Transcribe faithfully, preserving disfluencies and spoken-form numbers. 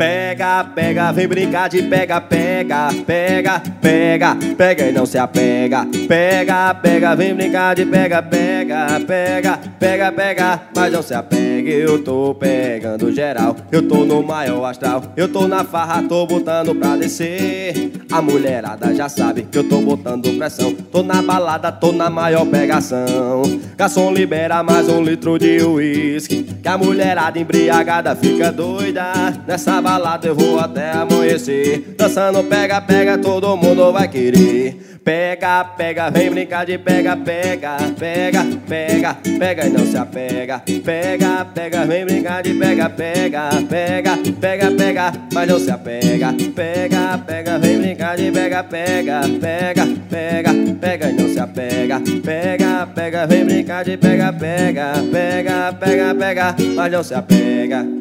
Pega, pega, vem brincar de pega, pega, pega, pega, pega e não se apega. Pega, pega, vem brincar de pega, pega, pega, pega, pega, mas não se apegue. Eu tô pegando geral, eu tô no maior astral, eu tô na farra, tô botando pra descer. A mulherada já sabe que eu tô botando pressão, tô na balada, tô na maior pegação. Garçom, libera mais um litro de uísque, que a mulherada embriagada fica doida. Nessa balada eu vou até amanhecer, dançando pega, pega, todo mundo vai querer. Pega, pega, vem brincar de pega, pega, pega, pega, pega e não se apega. Pega, pega, vem brincar de pega, pega, pega, pega, pega, mas não se apega. Pega, pega, vem brincar de pega, pega, pega, pega, pega e não se apega. Pega, pega, vem brincar de pega, pega, pega, pega, pega, mas não se apega.